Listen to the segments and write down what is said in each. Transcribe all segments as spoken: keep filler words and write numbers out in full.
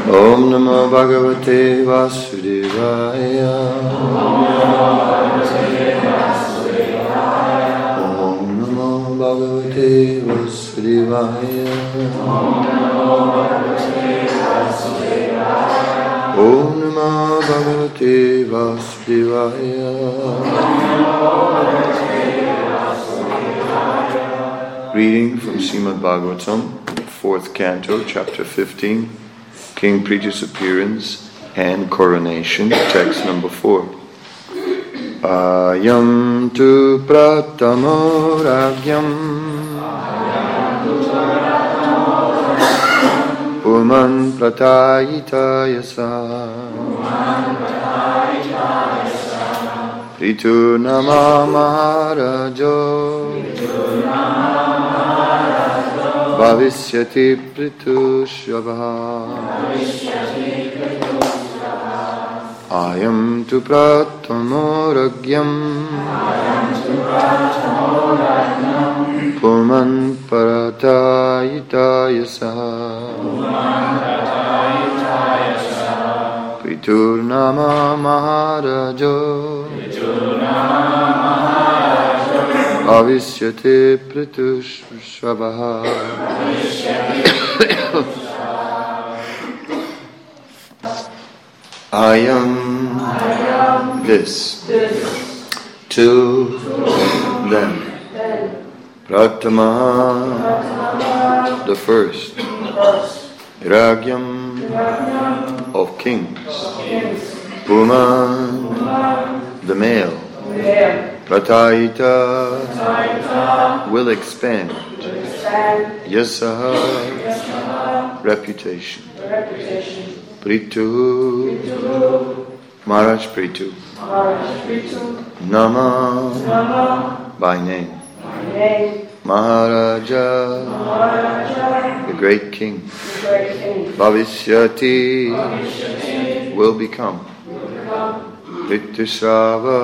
Om Namo Bhagavate Vasudevaya. Om Namo Bhagavate Vasudevaya. Om Namo Bhagavate Vasudevaya. Reading from Srimad Bhagavatam, fourth canto, chapter fifteen, King Prithu's appearance and coronation, text number four. Ayam tu pratamo ragyam Puman pratayita yasa Prithu nama maharajo Bhavishyati Prithu Shvabha. Ayam tu pratamo ragyam Puman paratayita yasa Prithu nama maharajo Bhavishyate Prithu Shvabha. I am this to them. Pratama, the first. Ragyam, of kings. Puman, the male. Pratayita will expand. Yasaha, reputation. Prithu, Maharaj Prithu. Nama, by name. Maharaja, the great king. Bhavishyati, will become. Prithushava,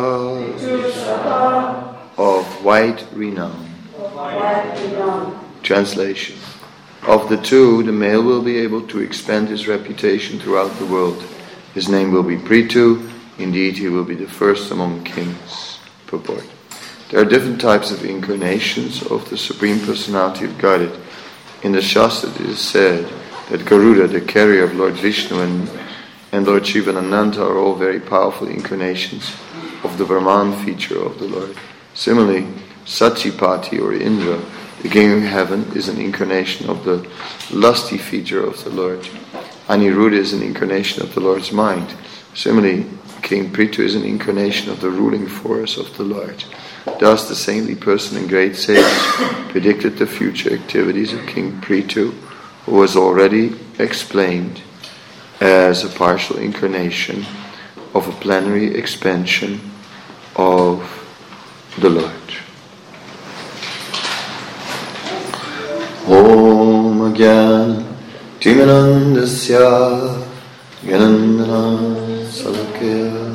of white renown. Translation. Of the two, the male will be able to expand his reputation throughout the world. His name will be Prithu. Indeed, he will be the first among kings. Purport. There are different types of incarnations of the Supreme Personality of Godhead. In the Shastra it is said that Garuda, the carrier of Lord Vishnu, and, and Lord Shiva and Ananta are all very powerful incarnations of the Brahman feature of the Lord. Similarly, Satchipati or Indra, the king of heaven, is an incarnation of the lusty feature of the Lord. Aniruddha is an incarnation of the Lord's mind. Similarly, King Prithu is an incarnation of the ruling force of the Lord. Thus, the saintly person and great sage predicted the future activities of King Prithu, who was already explained as a partial incarnation of a plenary expansion of the Lord. Om Jnana Timirandasya Jnanandana Salakya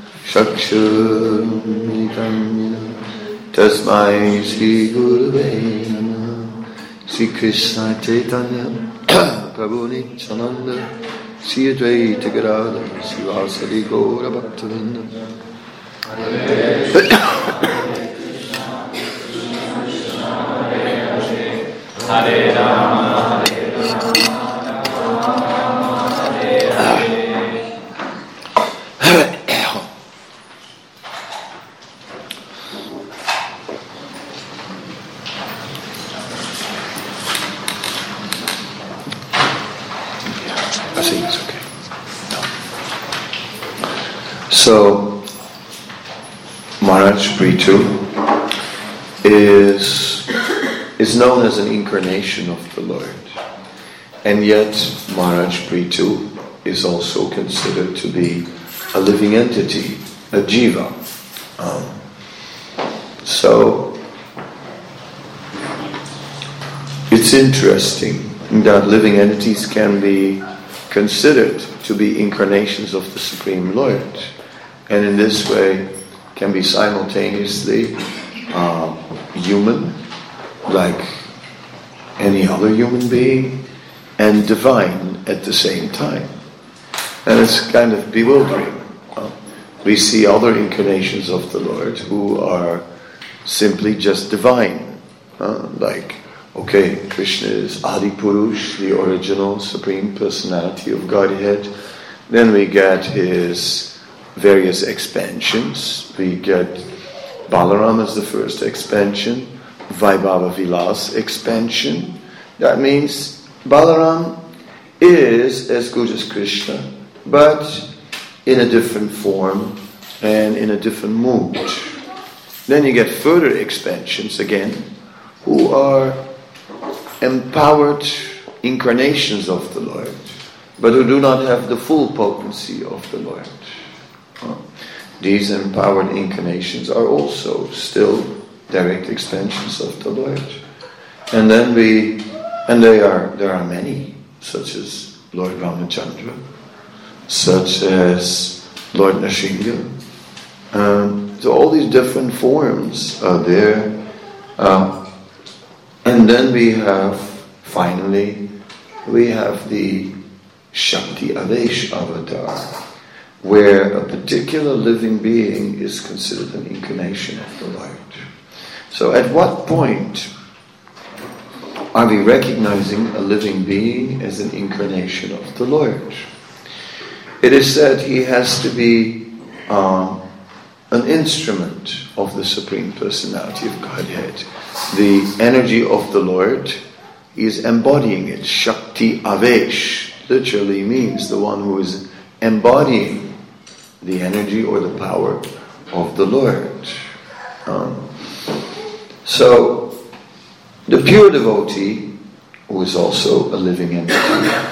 Chakshurumritamina Tasmai Sri Gurave Namah Sri Krishna Chaitanya Prabhu Nityananda Sri Advaita Gadadhar Sri Vasadi Gaura Bhaktavinda. Hare Rama, Hare I think it's okay. No. So, Maharaj Prithu is is known as an incarnation of the Lord, and yet Maharaj Prithu is also considered to be a living entity, a jiva. Um, so, it's interesting that living entities can be considered to be incarnations of the Supreme Lord, and in this way can be simultaneously uh, human, like any other human being, and divine at the same time. And it's kind of bewildering. Uh, we see other incarnations of the Lord who are simply just divine. Uh, like, okay, Krishna is Adi Purush, the original Supreme Personality of Godhead. Then we get his various expansions. We get Balaram as the first expansion, Vaibhava Vilas expansion. That means Balaram is as good as Krishna, but in a different form and in a different mood. Then you get further expansions again, who are empowered incarnations of the Lord, but who do not have the full potency of the Lord. These empowered incarnations are also still direct expansions of the Lord. And then we, and they are, there are many, such as Lord Ramachandra, such as Lord Nrsimha. Um, so all these different forms are there. Uh, and then we have, finally, we have the Shakti Avesh avatar, where a particular living being is considered an incarnation of the Lord. So at what point are we recognizing a living being as an incarnation of the Lord? It is said he has to be um, an instrument of the Supreme Personality of Godhead. The energy of the Lord, he is embodying it. Shakti Avesh literally means the one who is embodying the energy or the power of the Lord. Um, so, the pure devotee, who is also a living entity,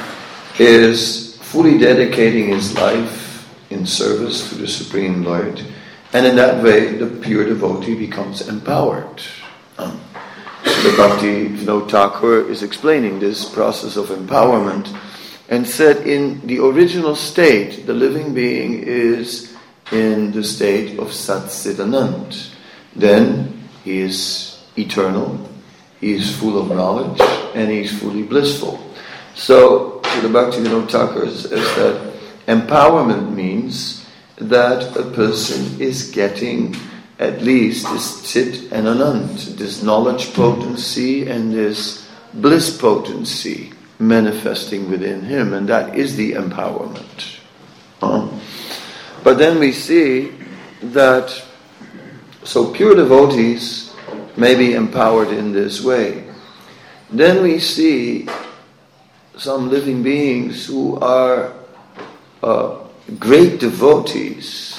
is fully dedicating his life in service to the Supreme Lord, and in that way the pure devotee becomes empowered. Um, the Bhakti Vinod Thakur is explaining this process of empowerment and said in the original state, the living being is in the state of Sat Siddhanand. Then he is eternal, he is full of knowledge, and he is fully blissful. So, the Bhakti Vinod Thakur says that empowerment means that a person is getting at least this Chit and Anand, this knowledge potency and this bliss potency manifesting within him, and that is the empowerment. Um, but then we see that, so pure devotees may be empowered in this way. Then we see some living beings who are uh, great devotees,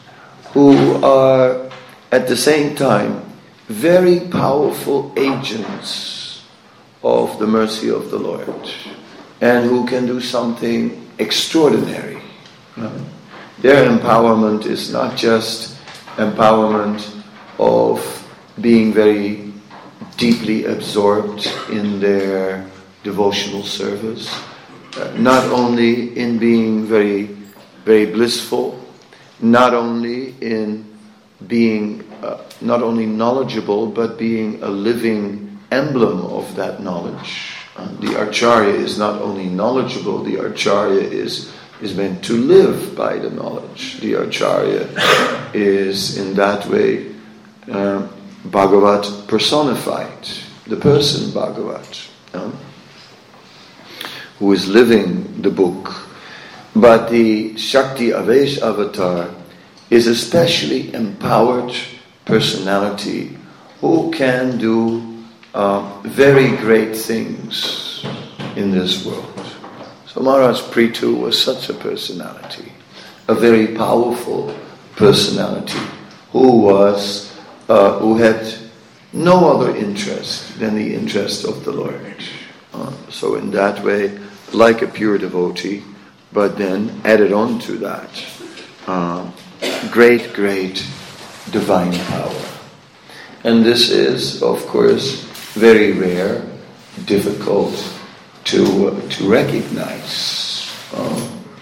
who are at the same time very powerful agents of the mercy of the Lord, and who can do something extraordinary. Right? Their empowerment is not just empowerment of being very deeply absorbed in their devotional service, uh, not only in being very, very blissful, not only in being uh, not only knowledgeable, but being a living emblem of that knowledge. Uh, the Acharya is not only knowledgeable, the Acharya is, is meant to live by the knowledge. The Acharya is in that way uh, Bhagavat personified, the person Bhagavat, uh, who is living the book. But the Shakti Avesh avatar is a specially empowered personality who can do Uh, very great things in this world. So Maharaj Prithu was such a personality, a very powerful personality, who was, uh, who had no other interest than the interest of the Lord. Uh, so in that way, like a pure devotee, but then added on to that, uh, great, great divine power. And this is, of course, very rare, difficult to uh, to recognize. Um,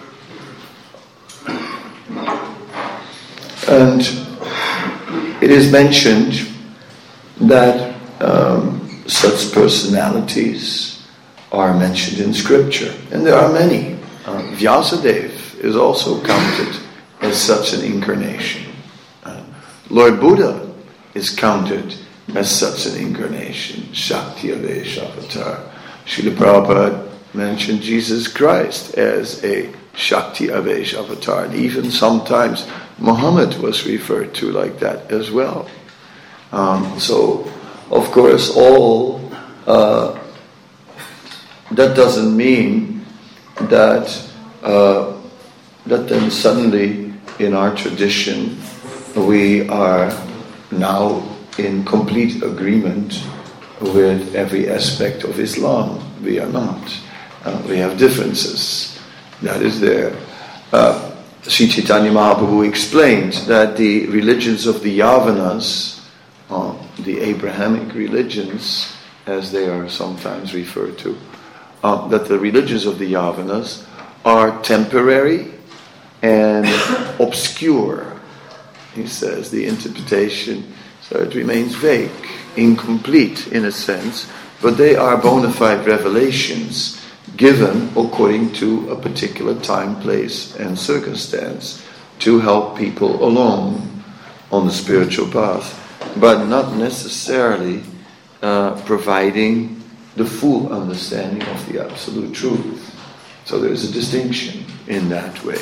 and it is mentioned that um, such personalities are mentioned in scripture, and there are many. Uh, Vyasadeva is also counted as such an incarnation. Uh, Lord Buddha is counted as such an incarnation, Shakti Avesh Avatar. Srila Prabhupada mentioned Jesus Christ as a Shakti Avesh Avatar, and even sometimes Muhammad was referred to like that as well. Um, so, of course, all uh, that doesn't mean that uh, that then suddenly in our tradition we are now in complete agreement with every aspect of Islam. We are not. Uh, we have differences. That is there. Uh, Sri Chaitanya Mahaprabhu explained that the religions of the Yavanas, uh, the Abrahamic religions, as they are sometimes referred to, uh, that the religions of the Yavanas are temporary and obscure. He says the interpretation, so it remains vague, incomplete in a sense, but they are bona fide revelations given according to a particular time, place, and circumstance to help people along on the spiritual path, but not necessarily uh, providing the full understanding of the absolute truth. So there is a distinction in that way.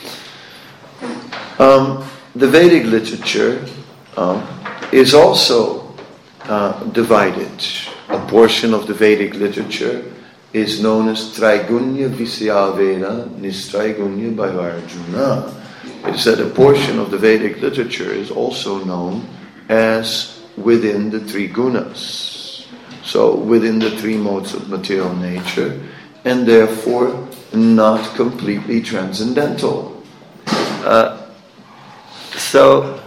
Um, the Vedic literature uh, is also uh, divided. A portion of the Vedic literature is known as Traigunya Visyavena Nistraigunya Bhaivarjuna. It said a portion of the Vedic literature is also known as within the three gunas. So within the three modes of material nature, and therefore not completely transcendental. Uh, so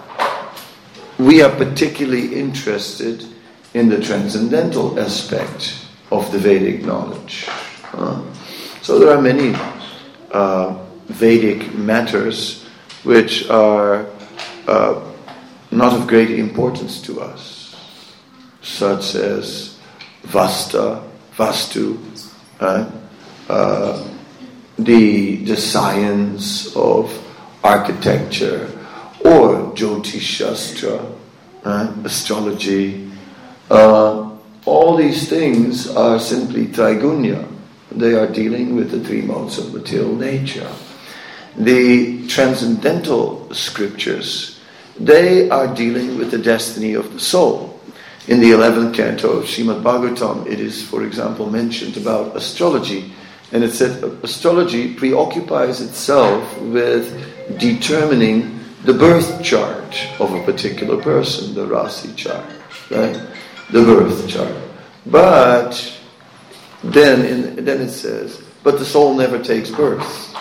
we are particularly interested in the transcendental aspect of the Vedic knowledge. Uh, so there are many uh, Vedic matters which are uh, not of great importance to us, such as Vasta, Vastu, uh, uh, the the science of architecture, or Jyotish Shastra, uh, astrology. Uh, all these things are simply Traigunya. They are dealing with the three modes of material nature. The transcendental scriptures, they are dealing with the destiny of the soul. In the eleventh canto of Srimad Bhagavatam, it is, for example, mentioned about astrology, and it said astrology preoccupies itself with determining the birth chart of a particular person, the Rasi chart, right? The birth chart. But then, in, then it says, but the soul never takes birth.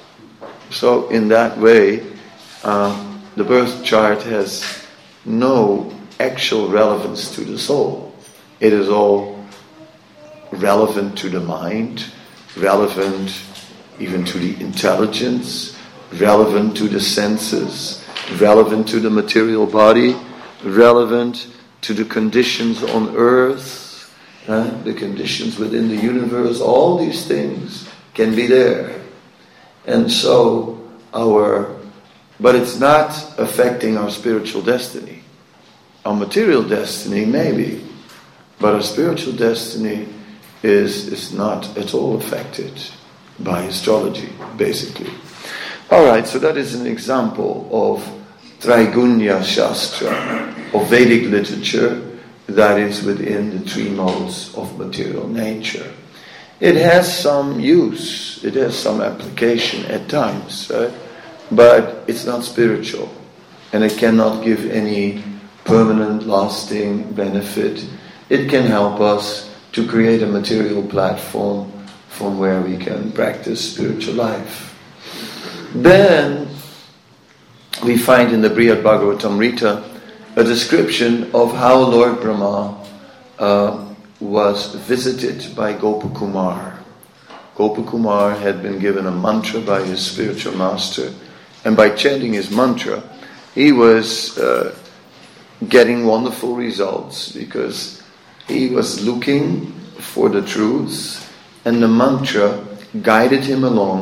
So in that way, uh, the birth chart has no actual relevance to the soul. It is all relevant to the mind, relevant even to the intelligence, relevant to the senses, relevant to the material body, relevant to the conditions on earth, uh, the conditions within the universe. All these things can be there. And so our, but it's not affecting our spiritual destiny. Our material destiny maybe, but our spiritual destiny is, is not at all affected by astrology, basically. Alright, so that is an example of Traigunya Shastra, of Vedic literature that is within the three modes of material nature. It has some use, it has some application at times, right? But it's not spiritual, and it cannot give any permanent, lasting benefit. It can help us to create a material platform from where we can practice spiritual life. Then we find in the Brihad Bhagavatamrita a description of how Lord Brahma uh, was visited by Gopakumar. Gopakumar had been given a mantra by his spiritual master, and by chanting his mantra, he was uh, getting wonderful results because he was looking for the truths, and the mantra guided him along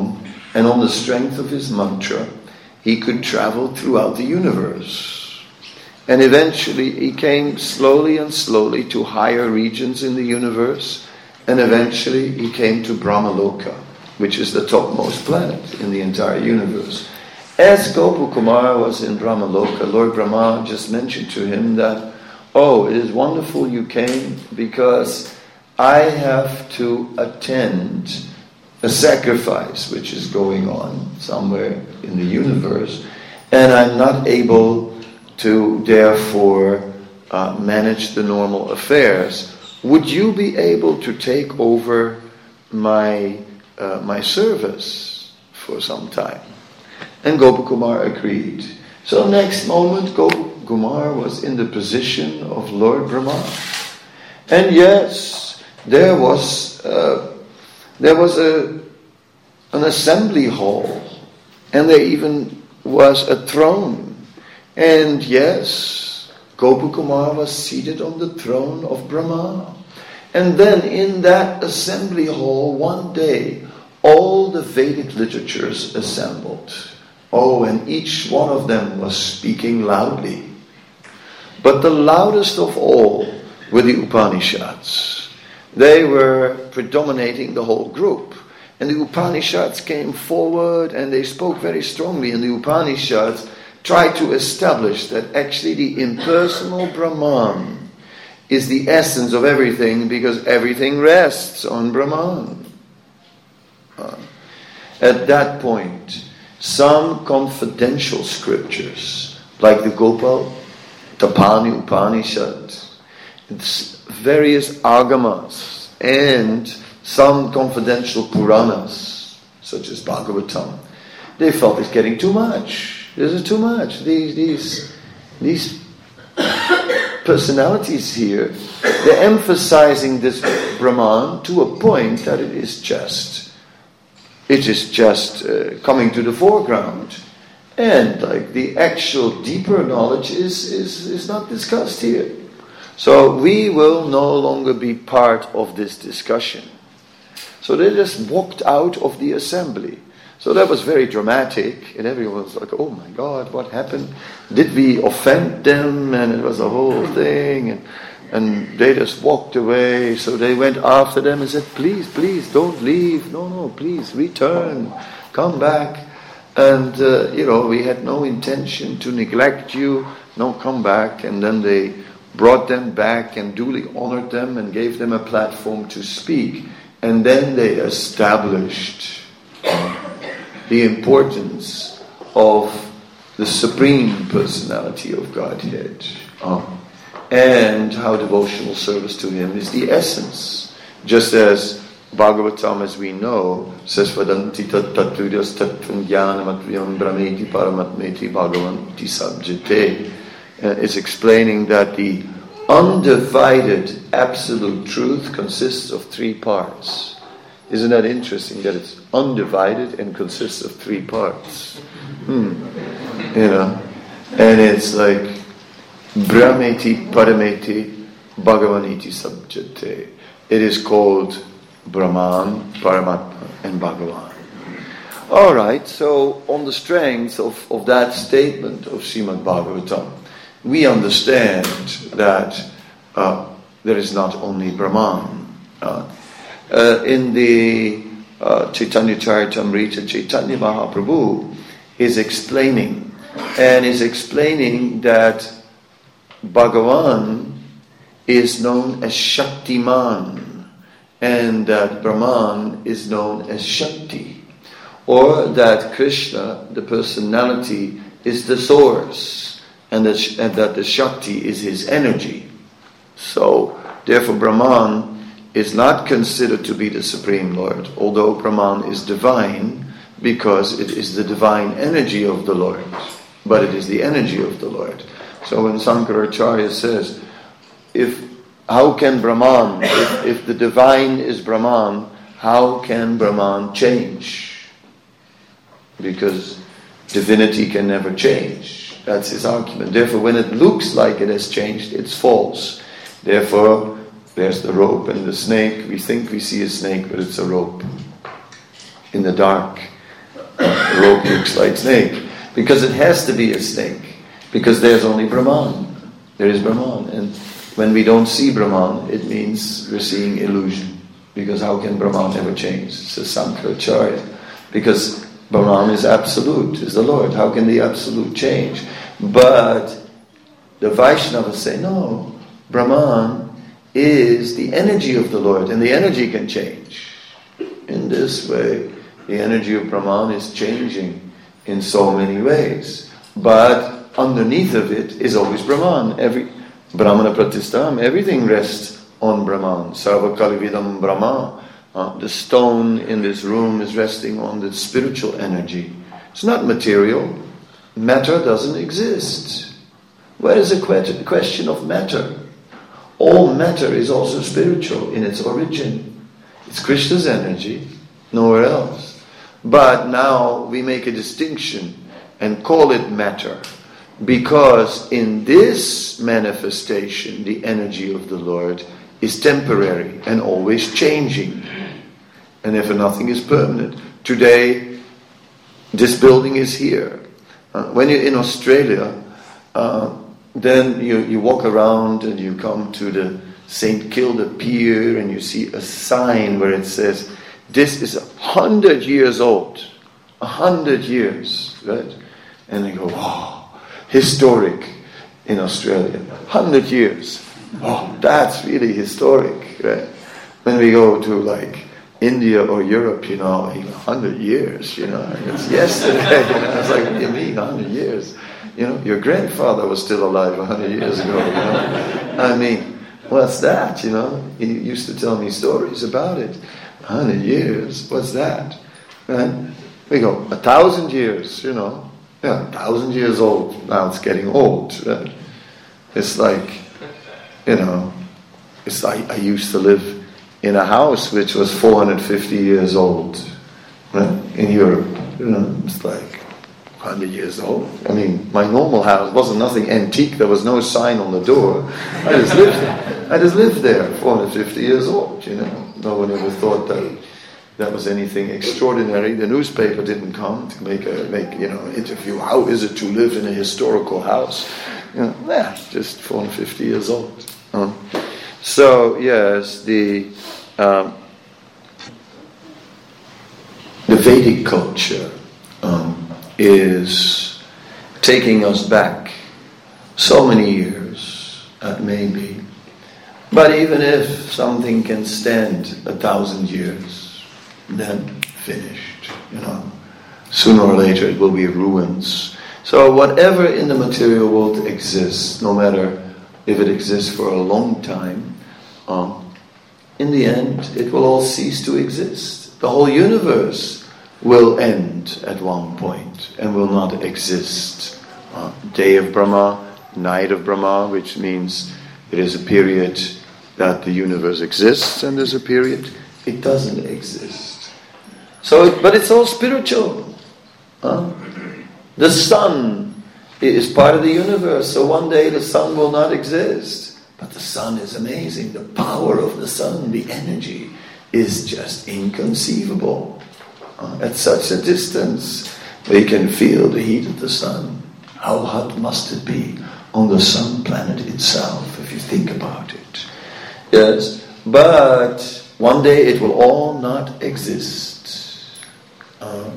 And on the strength of his mantra, he could travel throughout the universe. And eventually he came slowly and slowly to higher regions in the universe. And eventually he came to Brahmaloka, which is the topmost planet in the entire universe. As Gopakumara was in Brahmaloka, Lord Brahma just mentioned to him that, oh, it is wonderful you came because I have to attend a sacrifice which is going on somewhere in the universe, and I'm not able to therefore uh, manage the normal affairs. Would you be able to take over my uh, my service for some time? And Gopakumar agreed. So next moment, Gopakumar was in the position of Lord Brahma. And yes, there was uh, there was a an assembly hall, and there even was a throne. And yes, Gopakumar was seated on the throne of Brahma. And then in that assembly hall, one day, all the Vedic literatures assembled. Oh, and each one of them was speaking loudly. But the loudest of all were the Upanishads. They were predominating the whole group. And the Upanishads came forward and they spoke very strongly. And the Upanishads tried to establish that actually the impersonal Brahman is the essence of everything, because everything rests on Brahman. Uh, at that point, some confidential scriptures, like the Gopal Tapani Upanishad, various agamas, and some confidential Puranas, such as Bhagavatam, they felt it's getting too much. This is too much. These these these personalities here, they're emphasizing this Brahman to a point that it is just, it is just uh, coming to the foreground, and like the actual deeper knowledge is is is not discussed here. So we will no longer be part of this discussion. So they just walked out of the assembly. So that was very dramatic, and everyone was like, oh my God, what happened? Did we offend them? And it was a whole thing, and, and they just walked away. So they went after them and said, please, please, don't leave. No, no, please, return, come back. And, uh, you know, we had no intention to neglect you. No, come back. And then they brought them back and duly honored them and gave them a platform to speak. And then they established the importance of the Supreme Personality of Godhead, uh, and how devotional service to Him is the essence. Just as Bhagavatam, as we know, says, Vadanti tat tatturyas tattvam jnanamatvyam brahmeti paramatmeti bhagavanti sabjate. It's explaining that the undivided absolute truth consists of three parts. Isn't that interesting that it's undivided and consists of three parts? Hmm. You know, and it's like Brahmeti Parameti Bhagavaniti Sabjate. It is called Brahman, Paramatma, and Bhagavan. All right, so on the strength of, of that statement of Srimad Bhagavatam, we understand that uh, there is not only Brahman. Uh, uh, in the uh, Chaitanya Charitamrita, Chaitanya Mahaprabhu is explaining, and is explaining that Bhagavan is known as Shaktiman, and that Brahman is known as Shakti, or that Krishna, the personality, is the source, and that, and that the Shakti is his energy. So, therefore Brahman is not considered to be the Supreme Lord, although Brahman is divine, because it is the divine energy of the Lord, but it is the energy of the Lord. So when Sankaracharya says, if how can Brahman, if, if the divine is Brahman, how can Brahman change? Because divinity can never change. That's his argument. Therefore, when it looks like it has changed, it's false. Therefore, there's the rope and the snake. We think we see a snake, but it's a rope in the dark. The rope looks like snake. Because it has to be a snake. Because there's only Brahman. There is Brahman. And when we don't see Brahman, it means we're seeing illusion. Because how can Brahman ever change? It's a Sankaracharya. Because Brahman is absolute, is the Lord. How can the absolute change? But the Vaishnavas say, no, Brahman is the energy of the Lord, and the energy can change. In this way, the energy of Brahman is changing in so many ways. But underneath of it is always Brahman. Every Brahmana Pratistham, everything rests on Brahman. Sarva Kalividam Brahma. Uh, the stone in this room is resting on the spiritual energy. It's not material. Matter doesn't exist. Where is the que- question of matter? All matter is also spiritual in its origin. It's Krishna's energy, nowhere else. But now we make a distinction and call it matter, because in this manifestation, the energy of the Lord is temporary and always changing. And therefore nothing is permanent. Today, this building is here. Uh, when you're in Australia, uh, then you, you walk around and you come to the Saint Kilda Pier and you see a sign where it says, this is a hundred years old. A hundred years, right? And they go, wow, historic in Australia. Hundred years. Oh, that's really historic, right? When we go to like India or Europe, you know, a hundred years, you know, it's yesterday, you know, it's like, what do you mean, a hundred years? You know, your grandfather was still alive a hundred years ago, you know. I mean, what's that, you know? He used to tell me stories about it. A hundred years, what's that? And we go, a thousand years, you know. Yeah, a thousand years old. Now it's getting old, right? It's like, you know, it's like I used to live in a house which was four hundred fifty years old, right? In Europe, you know, it's like one hundred years old. I mean, my normal house wasn't nothing antique. There was no sign on the door. I just lived there. I just lived there, four hundred fifty years old, you know. No one ever thought that that was anything extraordinary. The newspaper didn't come to make a make you know an interview. How is it to live in a historical house? You know, nah, just four hundred fifty years old. Um, so yes, the um, the Vedic culture um, is taking us back so many years, uh, maybe. But even if something can stand a thousand years, then finished, you know. Sooner or later it will be ruins. So whatever in the material world exists, no matter if it exists for a long time, um, in the end it will all cease to exist. The whole universe will end at one point and will not exist. Uh, day of Brahma, night of Brahma, which means there is a period that the universe exists and there's a period it doesn't exist. So, but it's all spiritual. Huh? The sun is part of the universe, so one day the sun will not exist. But the sun is amazing. The power of the sun, the energy, is just inconceivable. Uh, at such a distance, we can feel the heat of the sun. How hot must it be on the sun planet itself, if you think about it? Yes, but one day it will all not exist. Um,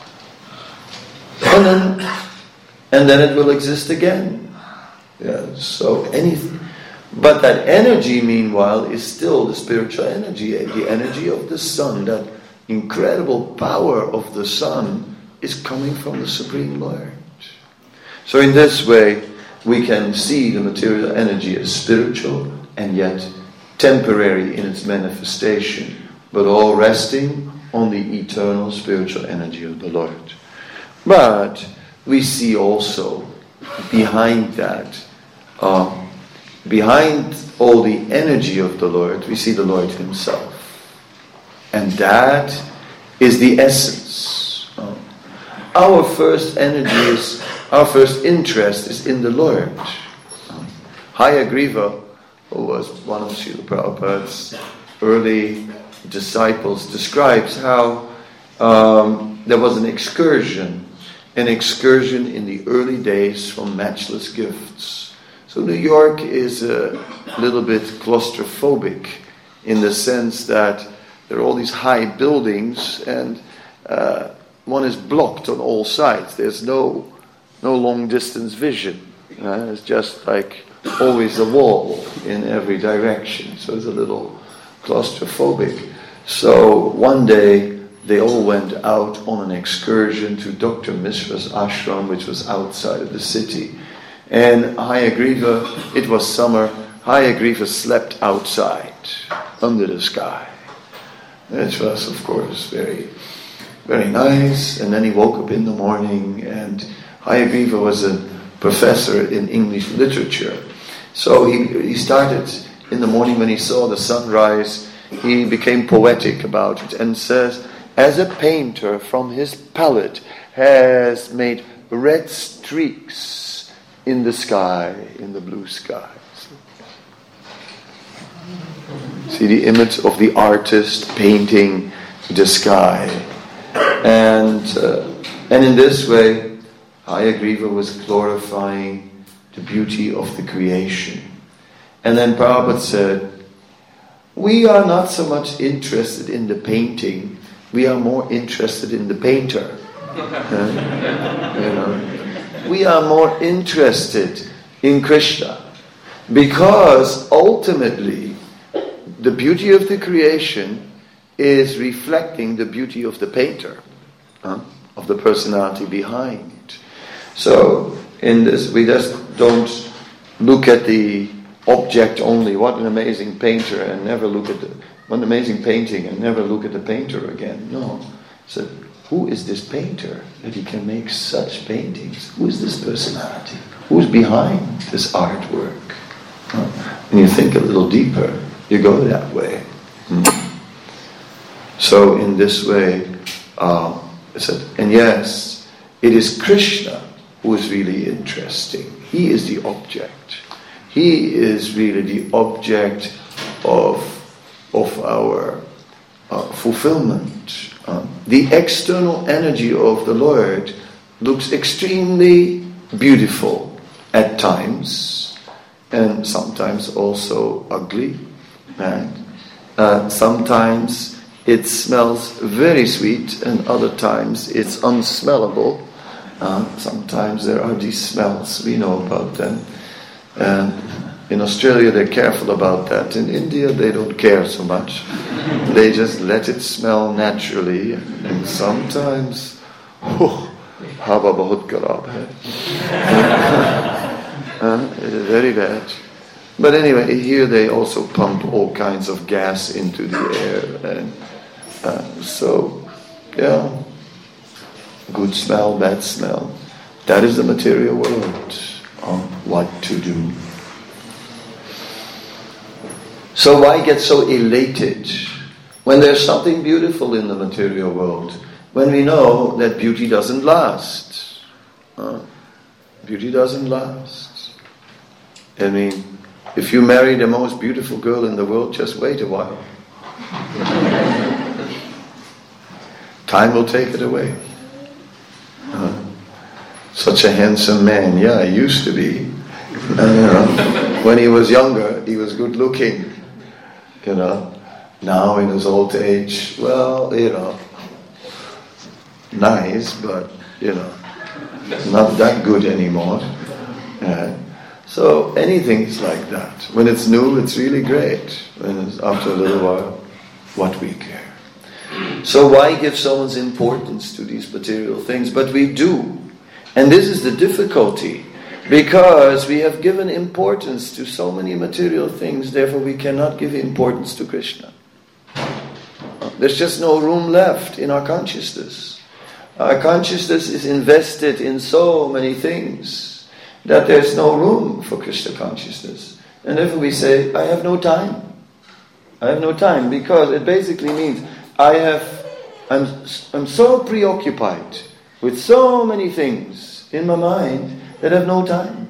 and then, and then it will exist again. Yes, so anything. But that energy, meanwhile, is still the spiritual energy, the energy of the sun. That incredible power of the sun is coming from the Supreme Lord. So in this way, we can see the material energy as spiritual and yet temporary in its manifestation, but all resting on the eternal spiritual energy of the Lord. But we see also behind that, uh, behind all the energy of the Lord, we see the Lord Himself. And that is the essence. Uh, our first energy is, our first interest is in the Lord. Uh, Hayagriva, who was one of Srila Prabhupada's early disciples, describes how um, there was an excursion, an excursion in the early days from Matchless Gifts. So New York is a little bit claustrophobic in the sense that there are all these high buildings and uh, one is blocked on all sides. There's no no long distance vision. Uh, it's just like always a wall in every direction. So it's a little claustrophobic. So one day they all went out on an excursion to Doctor Mishra's ashram, which was outside of the city. And Hayagriva, it was summer, Hayagriva slept outside, under the sky. It was, of course, very, very nice. And then he woke up in the morning, and Hayagriva was a professor in English literature. So he, he started in the morning when he saw the sunrise, he became poetic about it and says, as a painter from his palette has made red streaks in the sky, in the blue sky. See the image of the artist painting the sky. And uh, and in this way, Hayagriva was glorifying the beauty of the creation. And then Prabhupada said, we are not so much interested in the painting, we are more interested in the painter. uh, you know, we are more interested in Krishna. Because ultimately, the beauty of the creation is reflecting the beauty of the painter, huh? Of the personality behind. So, in this, we just don't look at the object only, what an amazing painter, and never look at the, what an amazing painting, and never look at the painter again. No. So, who is this painter that he can make such paintings? Who is this personality? Who's behind this artwork? Huh? And you think a little deeper, you go that way. Hmm. So in this way, uh, I said, and yes, it is Krishna who is really interesting. He is the object. He is really the object of, of our uh, fulfillment. Uh, the external energy of the Lord looks extremely beautiful at times, and sometimes also ugly. And uh, sometimes it smells very sweet, and other times it's unsmellable. Uh, sometimes there are these smells, we know about them. And in Australia they're careful about that. In India they don't care so much. They just let it smell naturally. And sometimes, oh, hava bahut kharab hai. Very bad. But anyway, here they also pump all kinds of gas into the air. And uh, so, yeah, good smell, bad smell. That is the material world on what to do. So why get so elated when there's something beautiful in the material world? When we know that beauty doesn't last. Uh, beauty doesn't last. I mean, if you marry the most beautiful girl in the world, just wait a while. Time will take it away. Uh, such a handsome man, yeah, he used to be. Uh, you know, when he was younger, he was good looking. You know, now in his old age, well, you know, nice, but you know, not that good anymore. Uh, So anything is like that. When it's new, it's really great. When it's after a little while, what we care. So why give so much importance to these material things? But we do. And this is the difficulty. Because we have given importance to so many material things, therefore we cannot give importance to Krishna. There's just no room left in our consciousness. Our consciousness is invested in so many things that there's no room for Krishna consciousness. And therefore we say, I have no time. I have no time, because it basically means I have, I'm, I'm so preoccupied with so many things in my mind that I have no time.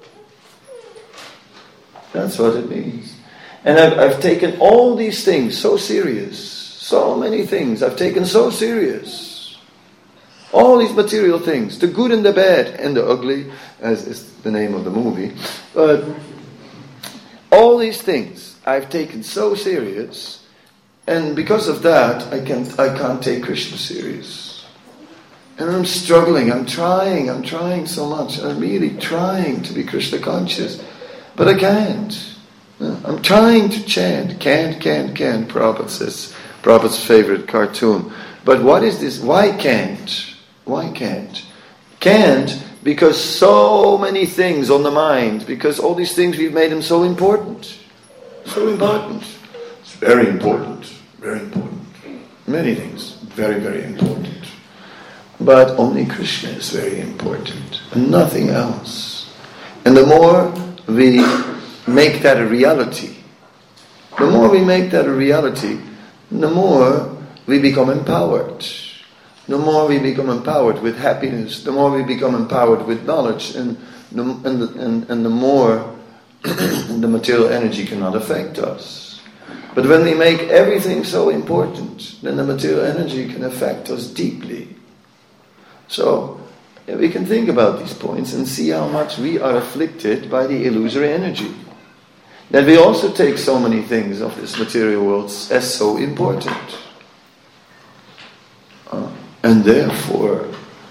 That's what it means. And I've, I've taken all these things so serious, so many things I've taken so serious. All these material things, the good and the bad and the ugly, as is the name of the movie. But all these things I've taken so serious, and because of that, I can't, I can't take Krishna serious. And I'm struggling, I'm trying, I'm trying so much. I'm really trying to be Krishna conscious, but I can't. I'm trying to chant, can't, can't, can't, Prabhupada says, Prabhupada's favorite cartoon. But what is this? Why can't? Why can't? Can't because so many things on the mind, because all these things we've made them so important. So important. It's very important. Very important. Many things. Very, very important. But only Krishna is very important. And nothing else. And the more we make that a reality, the more we make that a reality, the more we become empowered. The more we become empowered with happiness, the more we become empowered with knowledge, and the, and, the, and, and the more the material energy cannot affect us. But when we make everything so important, then the material energy can affect us deeply. So we can think about these points and see how much we are afflicted by the illusory energy. That we also take so many things of this material world as so important. Uh, and therefore,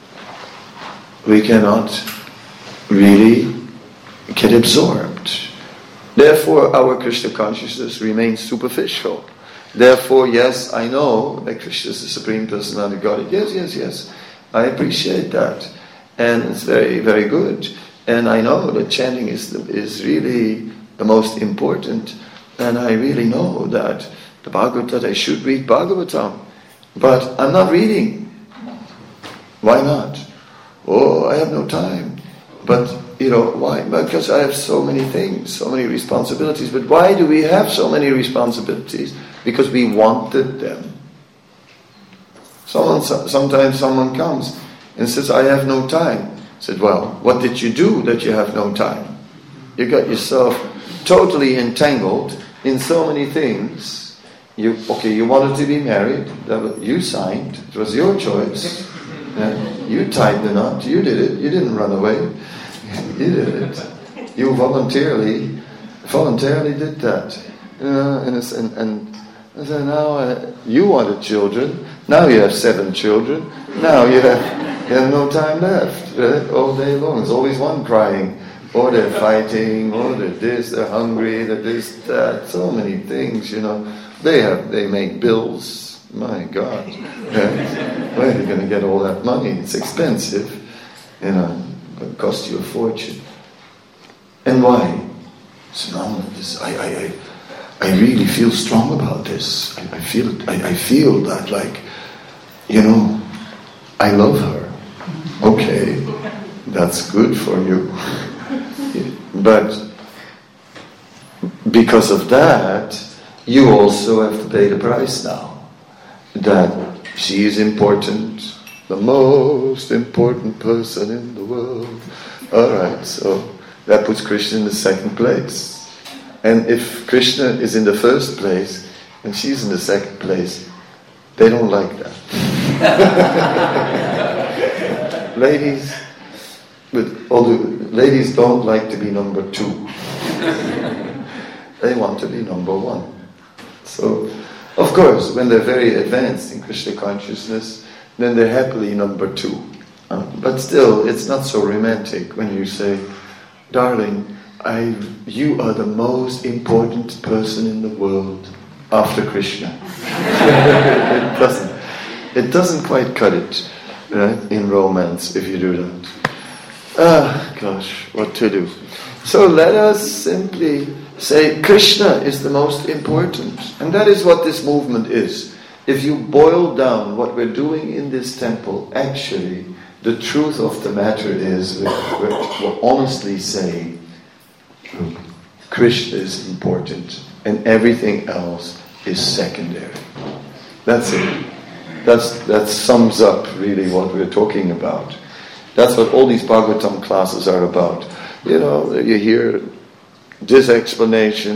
we cannot really get absorbed. Therefore, our Krishna consciousness remains superficial. Therefore, yes, I know that Krishna is the Supreme Personality of Godhead. Yes, yes, yes. I appreciate that. And it's very, very good. And I know that chanting is, the, is really the most important. And I really know that the Bhagavad, that I should read Bhagavatam. But I'm not reading. Why not? Oh, I have no time. But, you know, why? Because I have so many things, so many responsibilities. But why do we have so many responsibilities? Because we wanted them. Someone, sometimes someone comes and says, I have no time. I said, well, what did you do that you have no time? You got yourself totally entangled in so many things. You okay, you wanted to be married, that was, you signed, it was your choice. Yeah, you tied the knot, you did it, you didn't run away. You did it. You voluntarily voluntarily did that. Uh, and, it's, and, and I said, now uh, you wanted children, now you have seven children, now you have, you have no time left, right? All day long. There's always one crying, or they're fighting, or they're this, they're hungry, they're this, that, so many things, you know. They have, they make bills. My God, yeah. Where are they going to get all that money? It's expensive, you know. It costs you a fortune. And why? So now this, I, I, I, I really feel strong about this. I, I feel it. I, I feel that, like, you know, I love her. Okay, that's good for you. But because of that, you also have to pay the price now. That she is important, the most important person in the world. Alright, so that puts Krishna in the second place. And if Krishna is in the first place and she's in the second place, they don't like that. Ladies, with all the ladies don't like to be number two. They want to be number one. So, of course, when they're very advanced in Krishna consciousness, then they're happily number two. Um, but still, it's not so romantic when you say, darling, I, you are the most important person in the world after Krishna. it doesn't, it doesn't quite cut it, right, in romance if you do that. Ah, gosh, what to do? So let us simply say Krishna is the most important. And that is what this movement is. If you boil down what we're doing in this temple, actually, the truth of the matter is we're, we're honestly saying Krishna is important and everything else is secondary. That's it. That's, that sums up really what we're talking about. That's what all these Bhagavatam classes are about. You know, you hear this explanation,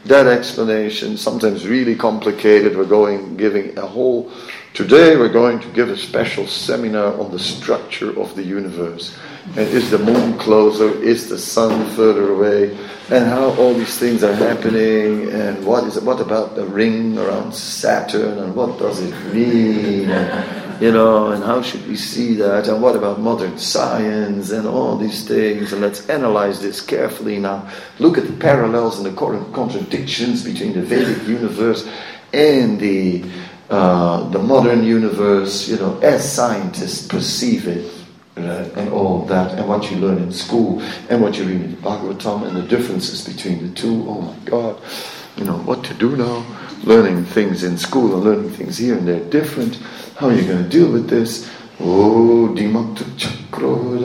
that explanation, sometimes really complicated. We're going, giving a whole, today we're going to give a special seminar on the structure of the universe. And is the moon closer? Is the sun further away? And how all these things are happening? And what is it? What about the ring around Saturn? And what does it mean? And, you know, and how should we see that? And what about modern science and all these things? And let's analyze this carefully now. Look at the parallels and the contradictions between the Vedic universe and the uh, the modern universe. You know, as scientists perceive it. Right, and all that, and what you learn in school, and what you read in the Bhagavatam, and the differences between the two. Oh my God, you know what to do now. Learning things in school and learning things here, and they're different. How are you going to deal with this? Oh, Dimanta Chakra.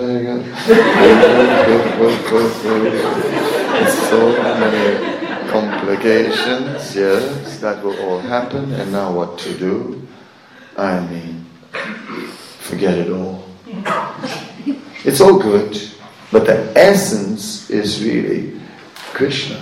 So many complications. Yes, that will all happen. And now what to do? I mean, forget it all. It's all good, but the essence is really Krishna.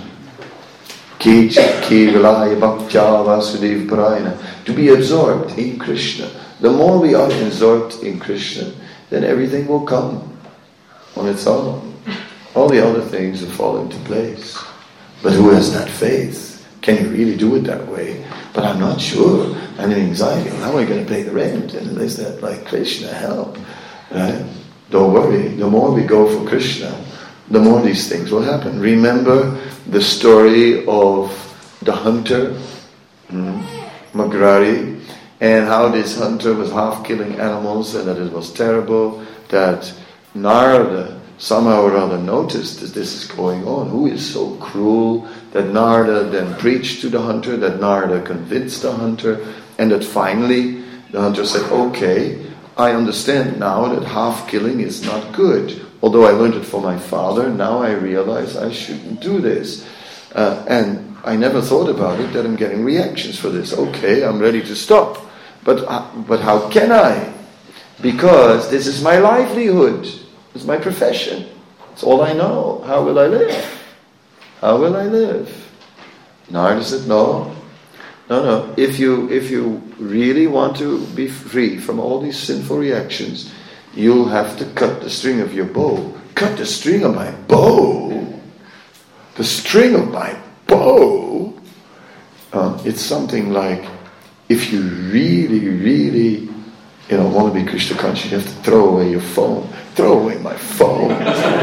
To be absorbed in Krishna. The more we are absorbed in Krishna, then everything will come on its own. All the other things will fall into place. But who has that faith? Can you really do it that way? But I'm not sure. I'm in anxiety. How am I going to pay the rent? And there's that, like, Krishna, help. Right? Don't worry, the more we go for Krishna, the more these things will happen. Remember the story of the hunter, hmm, Magrari, and how this hunter was half killing animals and that it was terrible, that Narada somehow or other noticed that this is going on. Who is so cruel? That Narada then preached to the hunter, that Narada convinced the hunter, and that finally the hunter said, okay, I understand now that half killing is not good. Although I learned it from my father, now I realize I shouldn't do this. Uh, and I never thought about it, that I'm getting reactions for this. Okay, I'm ready to stop. But, uh, but how can I? Because this is my livelihood. It's my profession. It's all I know. How will I live? How will I live? Narada said, no. No, no. If you if you really want to be free from all these sinful reactions, you'll have to cut the string of your bow. Cut the string of my bow? The string of my bow? Uh, it's something like, if you really, really, you know, want to be Krishna conscious, you have to throw away your phone. Throw away my phone.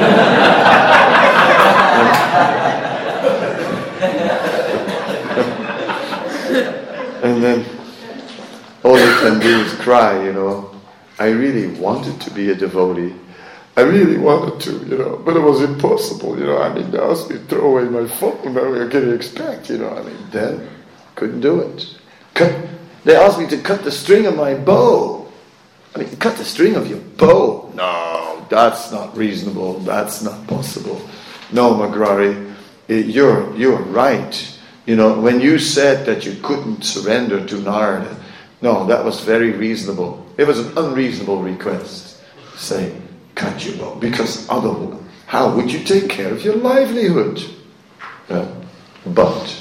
And then all you can do is cry, you know. I really wanted to be a devotee. I really wanted to, you know, but it was impossible, you know. I mean, they asked me to throw away my phone. Now what can you expect, you know? I mean, then couldn't do it. Cut. They asked me to cut the string of my bow. I mean, cut the string of your bow. No, that's not reasonable. That's not possible. No, Magrari, you're you're right. You know, when you said that you couldn't surrender to Narada, no, that was very reasonable. It was an unreasonable request. Say, cut your bow, because otherwise, how would you take care of your livelihood? Uh, but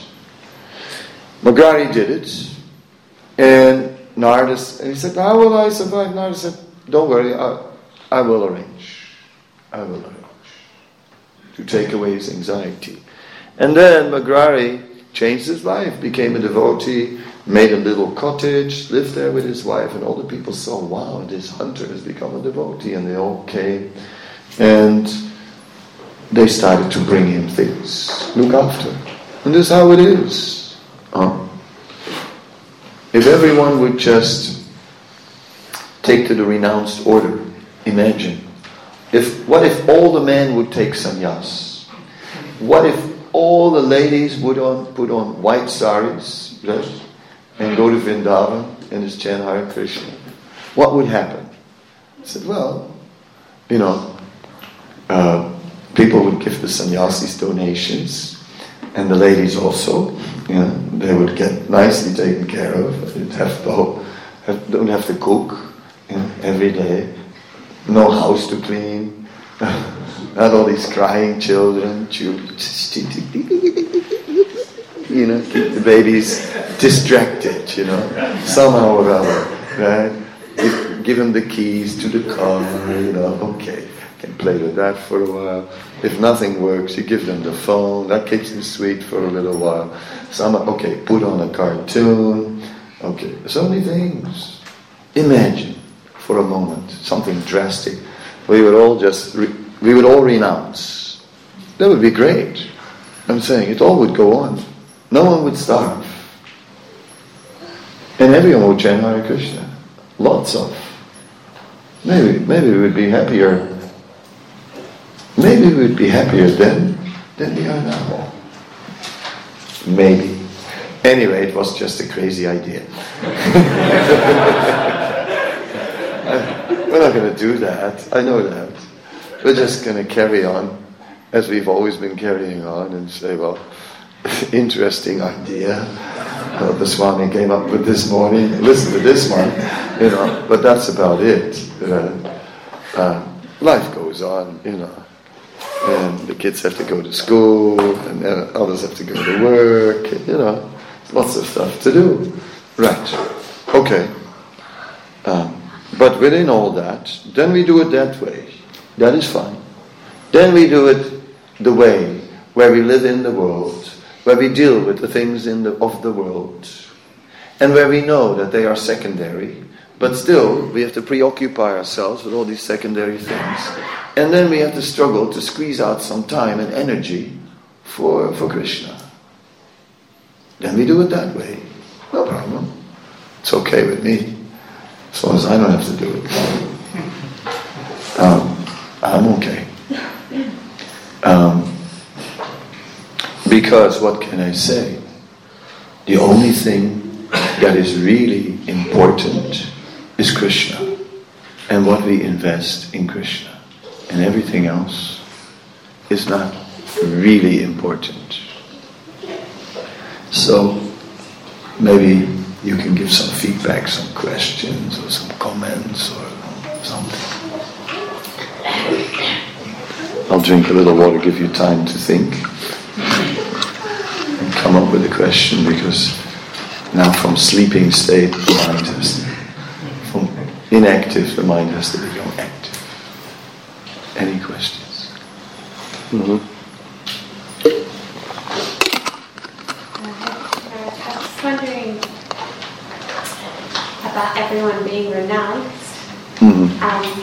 Magrari did it, and Narada, and he said, how will I survive? Narada said, don't worry, I, I will arrange. I will arrange to take away his anxiety. And then Magrari changed his life, became a devotee, made a little cottage, lived there with his wife, and all the people saw, wow, this hunter has become a devotee, and they all came, and they started to bring him things, look after. And this is how it is. Uh, if everyone would just take to the renounced order, imagine, if what if all the men would take sannyas? What if all the ladies would on put on white saris, yes, and go to Vrindavan and just chant Hare Krishna? What would happen? I said, well, you know, uh, people would give the sannyasis donations, and the ladies also, you know, they would get nicely taken care of. They'd have to, have, don't have to cook, you know, every day, no house to clean. Not all these crying children, you you know, keep the babies distracted, you know, somehow or other, right? Give, give them the keys to the car, you know, okay, can play with that for a while. If nothing works, you give them the phone, that keeps them sweet for a little while. Some, okay, put on a cartoon, okay, so many things. Imagine for a moment something drastic. We would all just, re- we would all renounce. That would be great. I'm saying it all would go on. No one would starve. And everyone would chant Hare Krishna. Lots of. Maybe, maybe we would be happier. Maybe we would be happier then than we are now. Maybe. Anyway, it was just a crazy idea. We're not going to do that. I know that. We're just going to carry on as we've always been carrying on and say, well, interesting idea. Uh, the Swami came up with this morning. Listen to this one, you know. But that's about it. Uh, uh, life goes on, you know. And the kids have to go to school, and then others have to go to work. You know, lots of stuff to do. Right. Okay. Um, but within all that, then we do it that way. That is fine. Then we do it the way where we live in the world, where we deal with the things in the, of the world, and where we know that they are secondary, but still we have to preoccupy ourselves with all these secondary things. And then we have to struggle to squeeze out some time and energy for, for Krishna. Then we do it that way. No problem. It's okay with me, as long as I don't have to do it. Um, I'm okay. Um, because what can I say? The only thing that is really important is Krishna and what we invest in Krishna. And everything else is not really important. So maybe you can give some feedback, some questions or some comments or something. I'll drink a little water, give you time to think and come up with a question, because now from sleeping state the mind has to, from inactive the mind has to become active. Any questions? Mm-hmm. Uh, I was wondering about everyone being renounced. Mm-hmm. Um,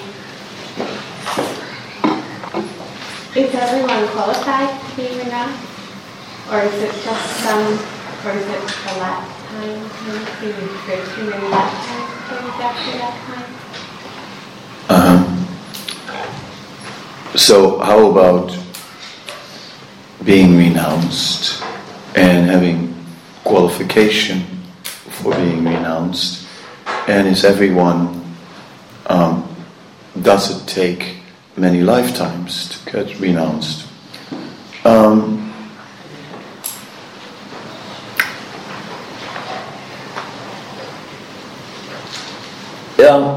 is everyone qualified to be renounced? Or is it just some, or is it a lifetime kind of thing? Is there too many lifetimes going after that time? Uh-huh. So how about being renounced and having qualification for being renounced? And is everyone, um, does it take many lifetimes to get renounced? Um, yeah.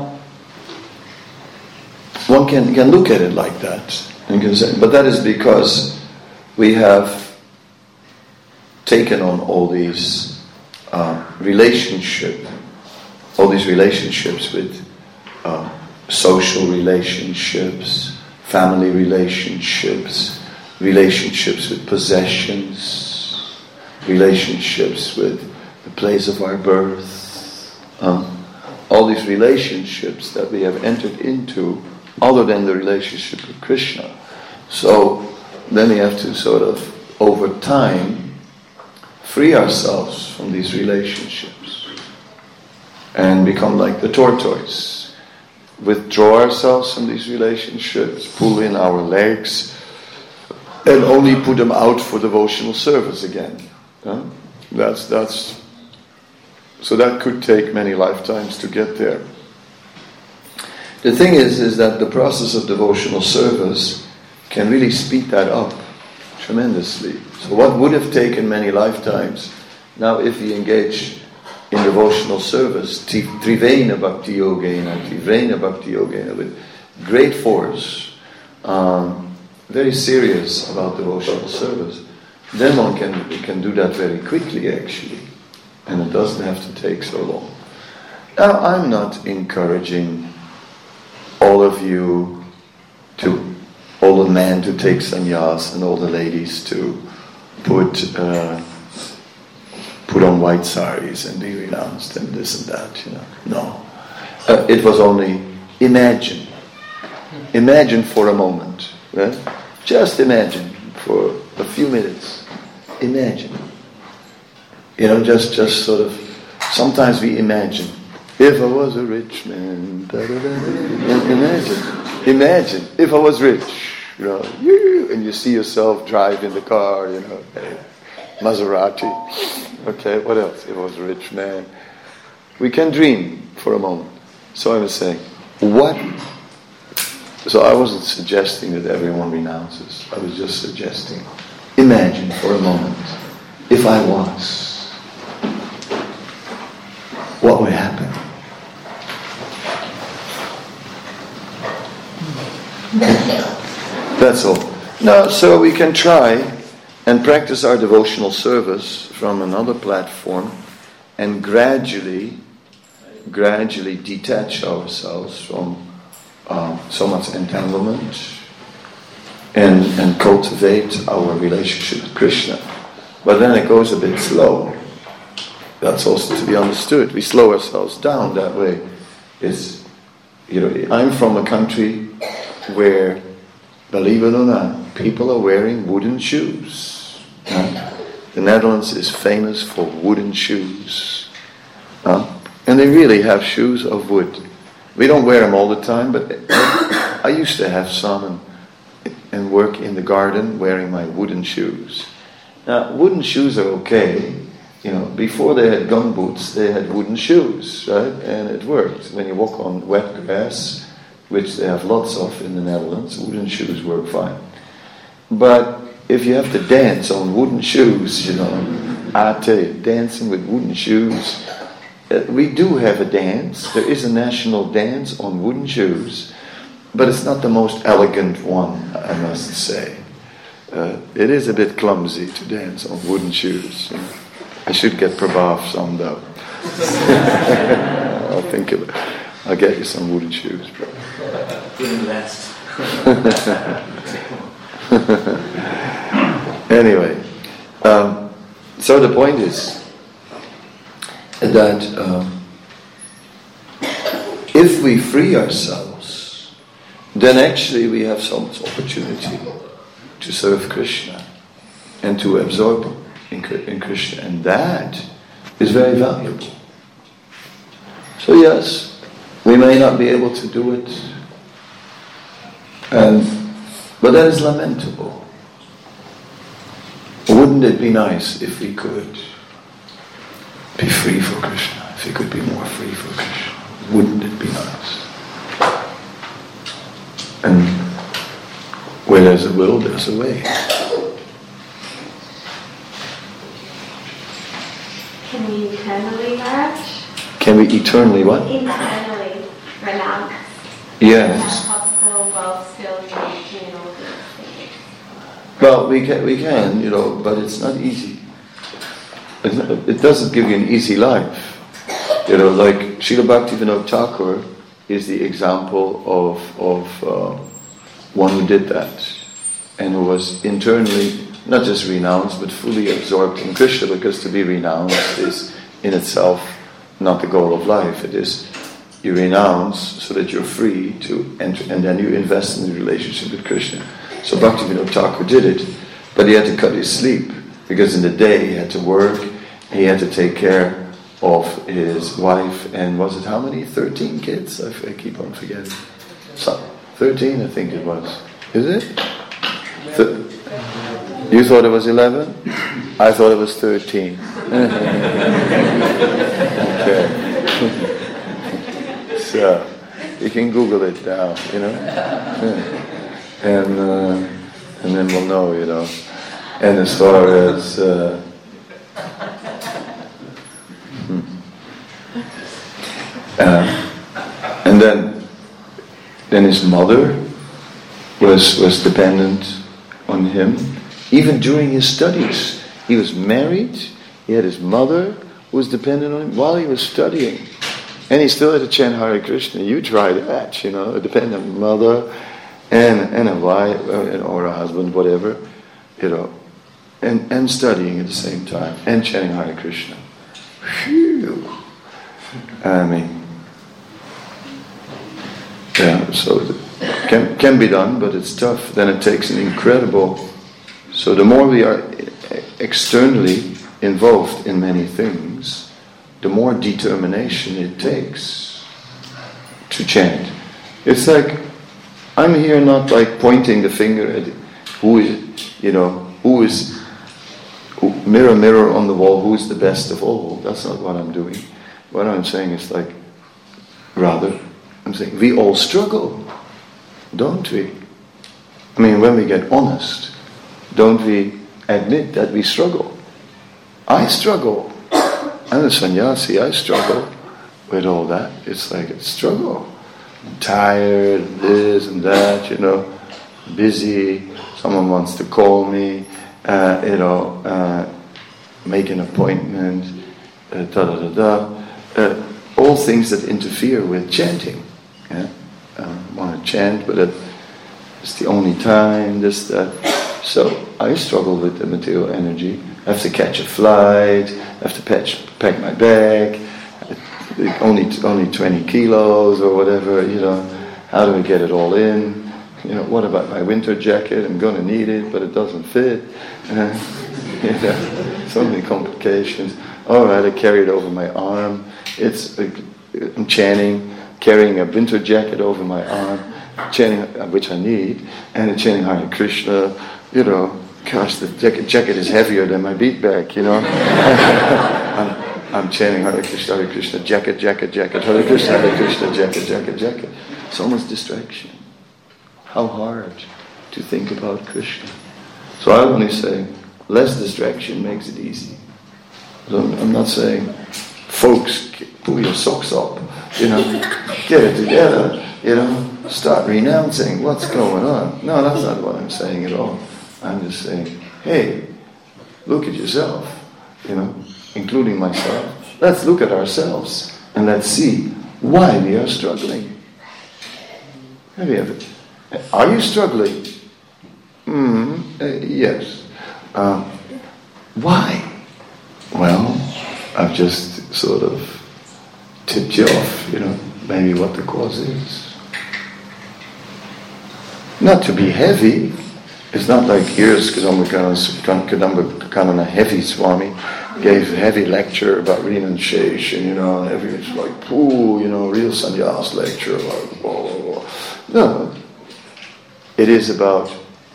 One can, can look at it like that, and can say, but that is because we have taken on all these uh, relationship, all these relationships with uh, social relationships, family relationships, relationships with possessions, relationships with the place of our birth, um, all these relationships that we have entered into other than the relationship with Krishna. So then we have to sort of, over time, free ourselves from these relationships and become like the tortoise. Withdraw ourselves from these relationships, pull in our legs, and only put them out for devotional service again. Huh? That's that's. So that could take many lifetimes to get there. The thing is, is that the process of devotional service can really speed that up tremendously. So what would have taken many lifetimes, now if we engage in devotional service, Trivena Bhakti Yogena, Trivena Bhakti Yogena, with great force, um, very serious about devotional service, then one can, can do that very quickly actually, and it doesn't have to take so long. Now, I'm not encouraging all of you to, all the men to take sannyas and all the ladies to put uh, put on white saris and be renounced and this and that, you know. No. Uh, it was only imagine. Imagine for a moment. Right? Just imagine for a few minutes. Imagine. You know, just, just sort of, sometimes we imagine. If I was a rich man, da, da, da, da. Imagine, imagine, if I was rich, you know, and you see yourself drive in the car, you know, Maserati. Okay, what else? If I was a rich man. We can dream for a moment. So I was saying, what? So I wasn't suggesting that everyone renounces. I was just suggesting, imagine for a moment, if I was, what would happen? That's all. Now, so we can try and practice our devotional service from another platform and gradually, gradually detach ourselves from uh, so much entanglement and, and cultivate our relationship with Krishna. But then it goes a bit slow. That's also to be understood. We slow ourselves down that way. It's, you know, I'm from a country where, believe it or not, people are wearing wooden shoes. Huh? The Netherlands is famous for wooden shoes. Huh? And they really have shoes of wood. We don't wear them all the time, but I used to have some and, and work in the garden wearing my wooden shoes. Now, wooden shoes are okay. You know, before they had gum boots, they had wooden shoes, right? And it worked. When you walk on wet grass, which they have lots of in the Netherlands, wooden shoes work fine. But if you have to dance on wooden shoes, you know, I tell you, dancing with wooden shoes, uh, we do have a dance. There is a national dance on wooden shoes, but it's not the most elegant one, I must say. Uh, it is a bit clumsy to dance on wooden shoes. You know. I should get Prabhav some though. I'll think of it. I'll get you some wooden shoes, bro. Wouldn't last. Anyway, um, so the point is that um, if we free ourselves, then actually we have so much opportunity to serve Krishna and to absorb in, in Krishna, and that is very valuable. So yes, we may not be able to do it, and but that is lamentable. Wouldn't it be nice if we could be free for Krishna, if we could be more free for Krishna? Wouldn't it be nice? And where there's a will, there's a way. Can we eternally merge? Can we eternally what? Eternally renounce. Yes. Is that possible while still maintaining all these things? Well, we can, we can, you know, but it's not easy. It's not, it doesn't give you an easy life. You know, like Srila Bhaktivinoda Thakur is the example of of uh, one who did that and who was internally not just renounced but fully absorbed in Krishna, because to be renounced is in itself not the goal of life. It is you renounce so that you're free to enter, and then you invest in the relationship with Krishna. So Bhaktivinoda Thakur did it, but he had to cut his sleep, because in the day he had to work, he had to take care of his wife, and was it how many? thirteen kids? I, I keep on forgetting. So, thirteen, I think it was. Is it? Th- you thought it was eleven? I thought it was thirteen. Okay. So, you can Google it now, you know. And uh, and then we'll know, you know. And as far as uh, hmm. uh, and then then his mother was was dependent on him, Even during his studies, he was married, he had his mother who was dependent on him while he was studying. And he still had to chant Hare Krishna. You try that, you know, depend on a mother and and a wife or a husband, whatever, you know, and, and studying at the same time and chanting Hare Krishna. Phew. I mean, yeah, so it can, can be done, but it's tough. Then it takes an incredible... So the more we are externally involved in many things, the more determination it takes to chant. It's like, I'm here not like pointing the finger at who is, you know, who is, who, mirror, mirror on the wall, who is the best of all. That's not what I'm doing. What I'm saying is like, rather, I'm saying we all struggle, don't we? I mean, when we get honest, don't we admit that we struggle? I struggle. I'm a sannyasi, I struggle with all that. It's like a struggle. I'm tired, this and that, you know, busy, someone wants to call me, uh, you know, uh, make an appointment, uh, da da da da. Uh, all things that interfere with chanting. Yeah? I want to chant, but it, it's the only time, this, that. So I struggle with the material energy. I have to catch a flight, I have to patch, pack my bag, only only twenty kilos or whatever, you know. How do I get it all in? You know, what about my winter jacket? I'm going to need it, but it doesn't fit. Uh, you know, so many complications. All right, I carry it over my arm. It's uh, I'm chanting, carrying a winter jacket over my arm, chanting, uh, which I need, and chanting Hare Krishna. You know, gosh, the jacket, jacket is heavier than my beat bag, you know. I'm, I'm chanting Hare Krishna, Hare Krishna, jacket, jacket, jacket, Hare Krishna, Hare Krishna, jacket, jacket, jacket. So much distraction. How hard to think about Krishna. So I only say, less distraction makes it easy. So I'm not saying, folks, pull your socks up, you know, get it together, you know, start renouncing what's going on. No, that's not what I'm saying at all. I'm just saying, hey, look at yourself, you know, including myself. Let's look at ourselves and let's see why we are struggling. Have you ever? Are you struggling? Mm, uh, yes. Um, why? Well, I've just sort of tipped you off, you know, maybe what the cause is. Not to be heavy. It's not like here's Kadamba Heavy Swami gave a heavy lecture about renunciation, you know, and everyone's like, ooh, you know, real sannyas lecture, like, blah, blah, blah. No. It is about,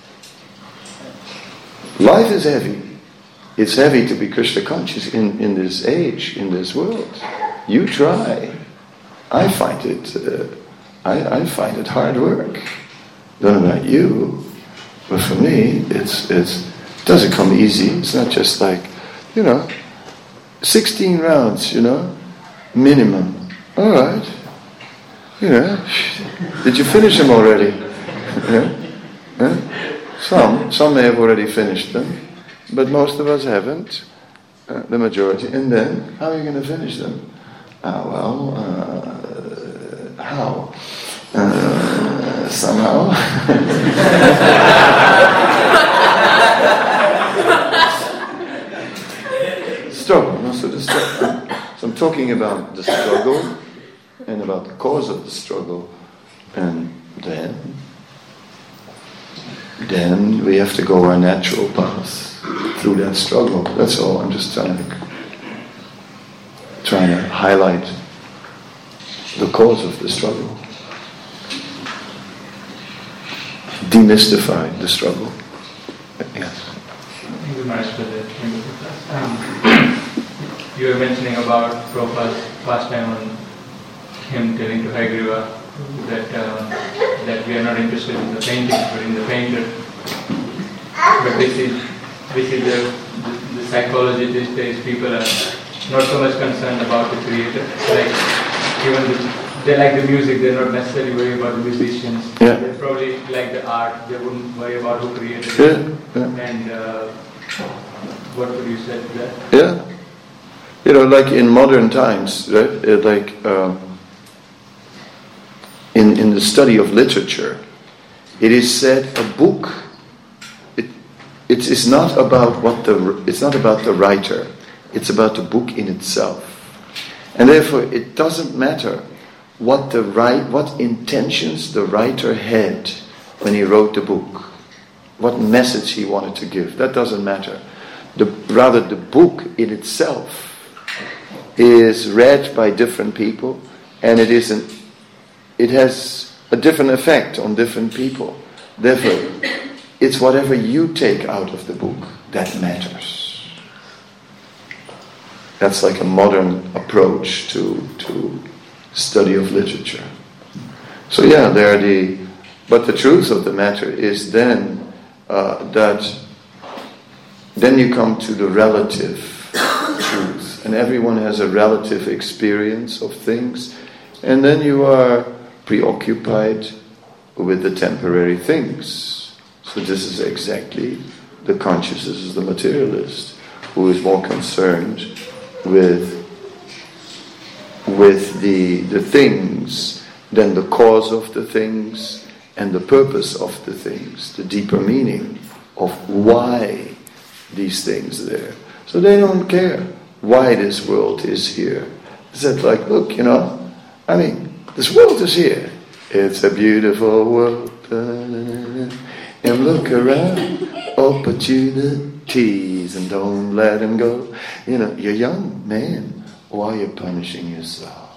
life is heavy. It's heavy to be Krishna conscious in, in this age, in this world. You try. I find it, uh, I, I find it hard work. Don't know about you, but for me, it's it's it doesn't come easy. It's not just like, you know, sixteen rounds, you know, minimum. All right, you know, did you finish them already? Yeah? Yeah? Some some may have already finished them, but most of us haven't. Uh, the majority. And then, how are you going to finish them? Ah, well, uh, how? Uh, somehow. Struggle, no? So, the struggle. So I'm talking about the struggle and about the cause of the struggle, and then, then we have to go our natural path through that struggle. That's all. I'm just trying to trying to highlight the cause of the struggle. Demystify the struggle. Yes. Thank you, Maharaj, for that. Um, you were mentioning about Prabhupada's past time on him telling to Hayagriva that uh, that we are not interested in the painting, but in the painter. But this is this is the, the, the psychology these days. People are not so much concerned about the creator. Like even the, they like the music, they're not necessarily worried about the musicians. Yeah. They probably like the art, they wouldn't worry about who created it. Yeah, yeah. And uh, what would you say to that? Yeah. You know, like in modern times, right? It like um, in in the study of literature, it is said a book. It it is not about what the it's not about the writer. It's about the book in itself, and therefore it doesn't matter what the right what intentions the writer had when he wrote the book, what message he wanted to give. That doesn't matter. The, rather, the book in itself is read by different people, and it isn't. It has a different effect on different people. Therefore, it's whatever you take out of the book that matters. That's like a modern approach to to study of literature. So yeah, there are the. But the truth of the matter is then uh, that. Then you come to the relative truth, and everyone has a relative experience of things, and then you are preoccupied with the temporary things. So this is exactly the consciousness of the materialist, who is more concerned with with the the things than the cause of the things and the purpose of the things, the deeper meaning of why these things there. So they don't care why this world is here. It's like, look, you know, I mean, this world is here. It's a beautiful world. And look around, opportunities, and don't let them go. You know, you're young, man. Why are you punishing yourself?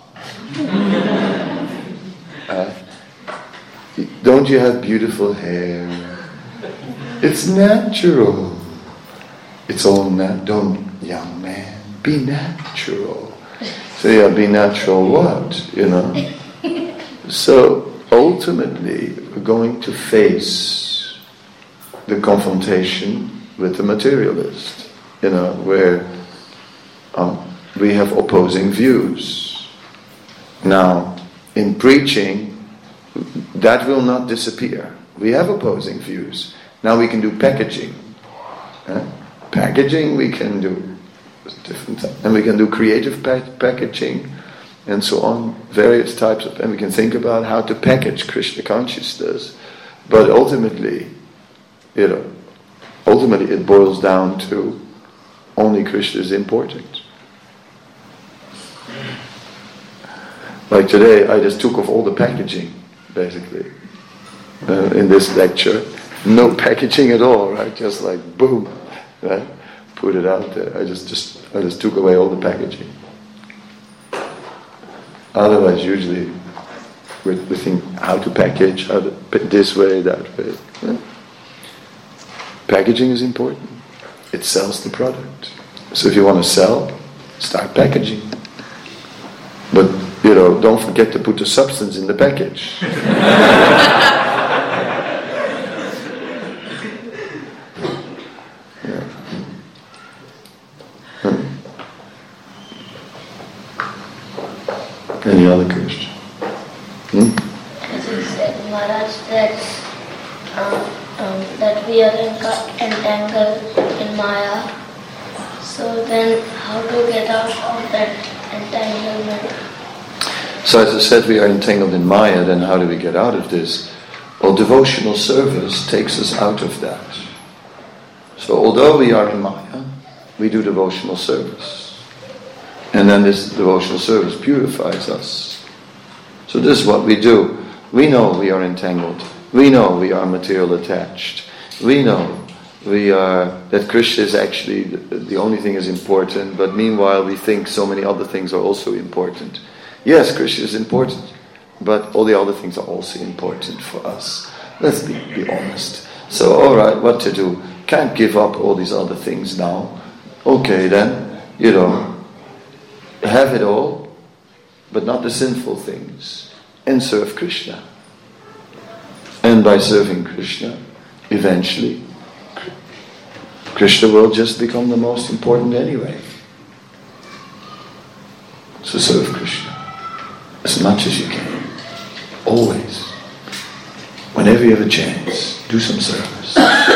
uh, don't you have beautiful hair? It's natural. It's all nat. Don't, young man, be natural. So yeah, be natural what? You know. So ultimately, we're going to face the confrontation with the materialist. You know, where um, we have opposing views. Now, in preaching, that will not disappear. We have opposing views. Now we can do packaging. Huh? Packaging we can do different, and we can do creative pa- packaging, and so on. Various types of, and we can think about how to package Krishna consciousness. But ultimately, you know, ultimately it boils down to only Krishna is important. Like today, I just took off all the packaging, basically, uh, in this lecture. No packaging at all, right? Just like boom. Right? Put it out there. I just, just I just took away all the packaging. Otherwise, usually we, we think how to package, how to this way, that way. Yeah. Packaging is important. It sells the product. So if you want to sell, start packaging. But you know, don't forget to put the substance in the package. Any other question? Hmm? As you said, Maharaj, that um, um, that we are enca- entangled in Maya. So then, how to get out of that entanglement? So as I said, we are entangled in Maya. Then how do we get out of this? Well, devotional service takes us out of that. So although we are in Maya, we do devotional service. And then this devotional service purifies us. So this is what we do. We know we are entangled. We know we are material attached. We know we are that Krishna is actually the, the only thing is important, but meanwhile we think so many other things are also important. Yes, Krishna is important, but all the other things are also important for us. Let's be, be honest. So alright, what to do? Can't give up all these other things now. Okay then, you know, have it all, but not the sinful things, and serve Krishna. And by serving Krishna, eventually, Krishna will just become the most important anyway. So serve Krishna. as much as you can. Always. Whenever you have a chance, do some service.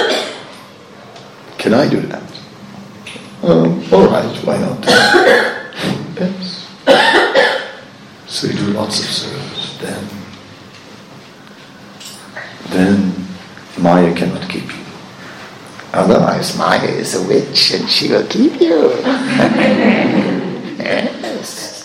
Can I do that? Um, all right, why not? Yes. So you do lots of service. Then, then Maya cannot keep you. Otherwise, Maya is a witch and she will keep you. Yes.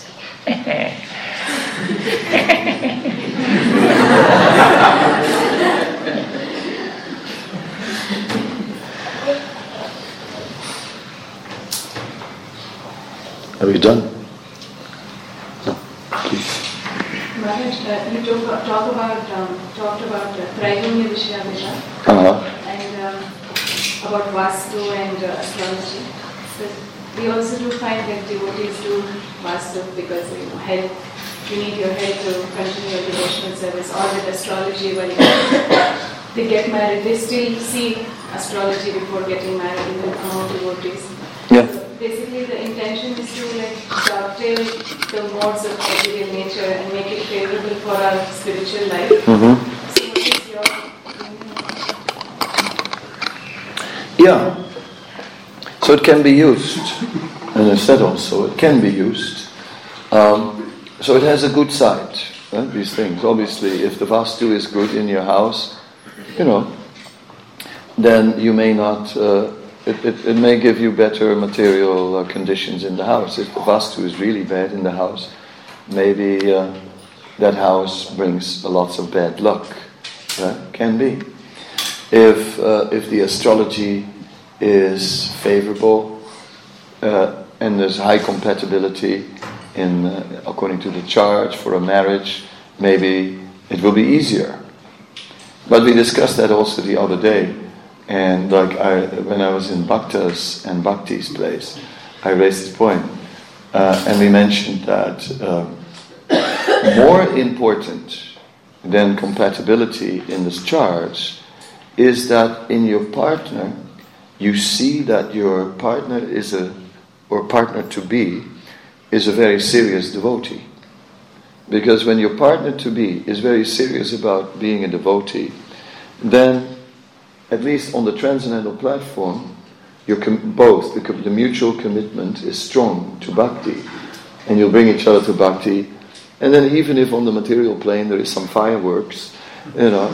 Are we done? No, please. Maharaj, uh, you talk, talk about um, talked about uh, Traigonya Vishayamrita Uh-huh. and um, about Vastu and uh, astrology. So we also do find that devotees do Vastu because you know help. You need your help to continue your devotional service. Or with astrology, when they get married, they still see astrology before getting married, even among devotees. Yeah. So basically, the intention is to like dovetail the modes of material nature and make it favorable for our spiritual life. Mm-hmm. So, what is your? Yeah. So it can be used, and I said also it can be used. Um, so it has a good side. Right? These things, obviously, if the vastu is good in your house, you know, then you may not. Uh, It, it, it may give you better material uh, conditions in the house. If the vastu is really bad in the house, maybe uh, that house brings lots of bad luck. Right? Can be. If uh, if the astrology is favorable uh, and there's high compatibility in uh, according to the chart for a marriage, maybe it will be easier. But we discussed that also the other day. And like I, when I was in Bhakta's and Bhakti's place, I raised this point, uh, and we mentioned that uh, more important than compatibility in this charge is that in your partner, you see that your partner is a, or partner to be, is a very serious devotee. Because when your partner to be is very serious about being a devotee, then at least on the transcendental platform, you're com- both, the, com- the mutual commitment is strong to bhakti. And you'll bring each other to bhakti. And then even if on the material plane there is some fireworks, you know,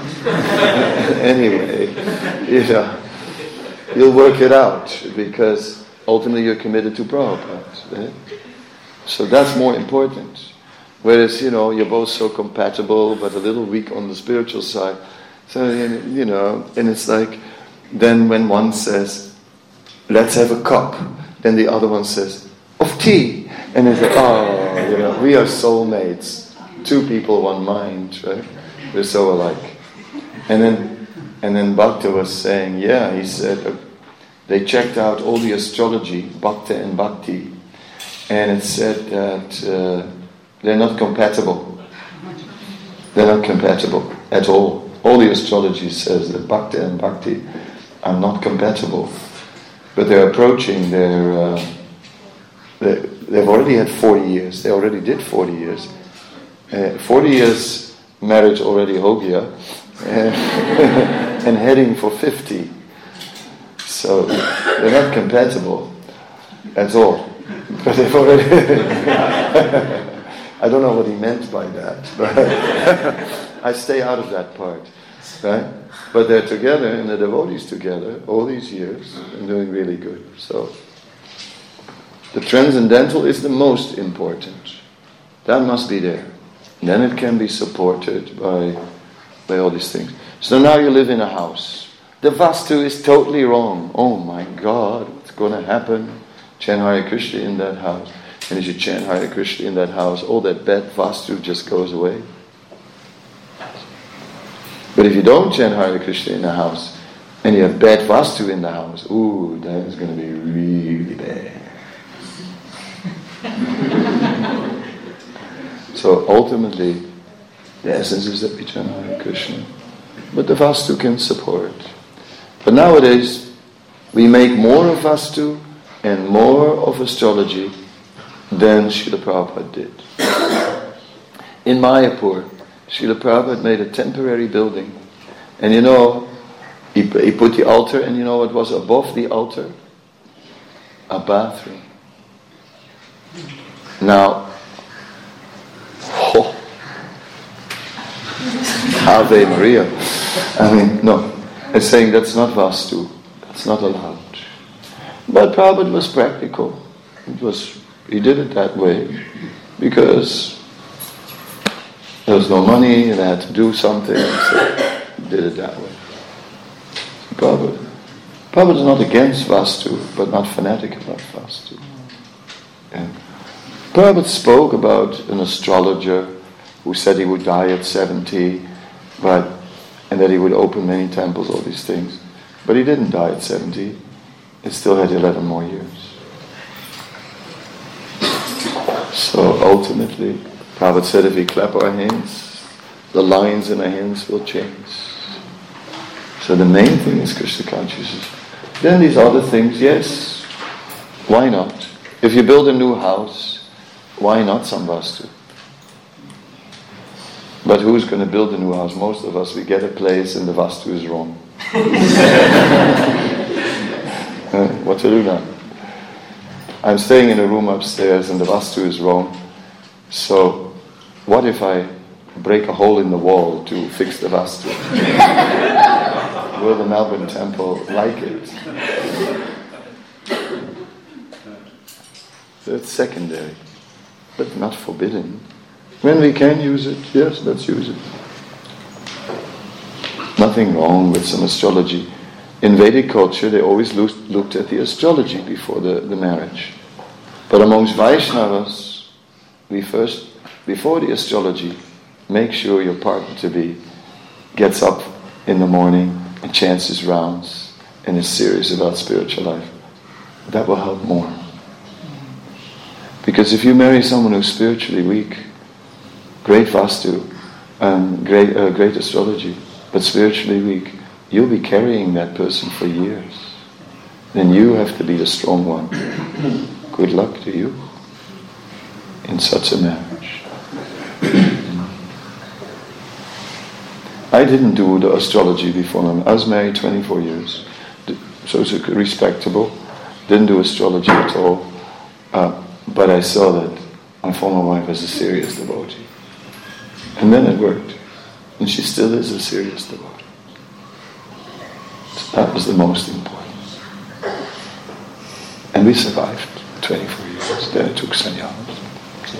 anyway, you know, you'll work it out because ultimately you're committed to Prabhupada. Right? So that's more important. Whereas, you know, you're both so compatible but a little weak on the spiritual side. So, you know, and it's like, then when one says, let's have a cup, then the other one says, of tea. And it's like, oh, you know, we are soulmates. Two people, one mind, right? We're so alike. And then, and then Bhakta was saying, yeah, he said, uh, they checked out all the astrology, Bhakta and Bhakti, and it said that uh, they're not compatible. They're not compatible at all. All the astrology says that Bhakta and Bhakti are not compatible, but they're approaching their. Uh, they, they've already had forty years. They already did forty years. Uh, forty years marriage already Hogya, uh, and heading for fifty. So they're not compatible at all. But they've already. I don't know what he meant by that, but I stay out of that part, right? But they're together, and the devotees together all these years, and doing really good. So the transcendental is the most important. That must be there. And then it can be supported by by all these things. So now you live in a house. The vastu is totally wrong. Oh my God, what's going to happen? Chant Hare Krishna in that house. And as you chant Hare Krishna in that house, all that bad vastu just goes away. But if you don't chant Hare Krishna in the house, and you have bad vastu in the house, ooh, that is going to be really bad. So ultimately, the essence is that we chant Hare Krishna. But the vastu can support. But nowadays, we make more of vastu and more of astrology than Srila Prabhupada did. In Mayapur, Srila Prabhupada made a temporary building. And you know, he, he put the altar, and you know what was above the altar? A bathroom. Now, oh, Ave Maria. I mean, no. I'm saying that's not Vastu. That's not allowed. But Prabhupada was practical. It was, he did it that way because there was no money and they had to do something, so he did it that way. Prabhupada. Prabhupada is not against Vastu, but not fanatic about Vastu. Yeah. Prabhupada spoke about an astrologer who said he would die at seventy, but and that he would open many temples, all these things. But he didn't die at seventy. He still had eleven more years. So ultimately, Prabhupada said if we clap our hands, the lines in our hands will change. So the main thing is Krishna consciousness. Then these other things, yes, why not? If you build a new house, why not some Vastu? But who's going to build a new house? Most of us, we get a place and the Vastu is wrong. uh, what to do now? I'm staying in a room upstairs and the Vastu is wrong. So, what if I break a hole in the wall to fix the Vastu? Will the Melbourne temple like it? That's secondary, but not forbidden. When we can use it, yes, let's use it. Nothing wrong with some astrology. In Vedic culture, they always looked, looked at the astrology before the, the marriage. But amongst Vaishnavas, we first, before the astrology, make sure your partner-to-be gets up in the morning and chants his rounds and is serious about spiritual life. That will help more. Because if you marry someone who's spiritually weak, great Vastu, um, great, uh, great astrology, but spiritually weak, you'll be carrying that person for years. Then you have to be the strong one. Good luck to you in such a marriage. I didn't do the astrology before. I was married twenty-four years, so it's respectable. Didn't do astrology at all, uh, but I saw that my former wife was a serious devotee. And then it worked. And she still is a serious devotee. So that was the most important. And we survived twenty-four years. Then it took sannyas. So.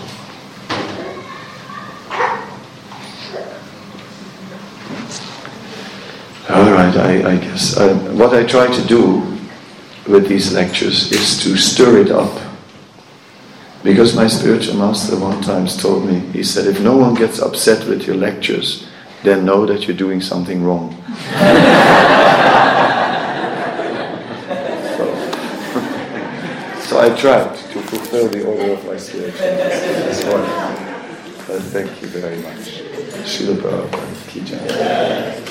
All right, I, I guess. Uh, what I try to do with these lectures is to stir it up. Because my spiritual master one time told me, he said, if no one gets upset with your lectures, then know that you're doing something wrong. so, so I tried to fulfill the order of my spiritual master. Uh, thank you very much. Srila Prabhupada Ki Jai.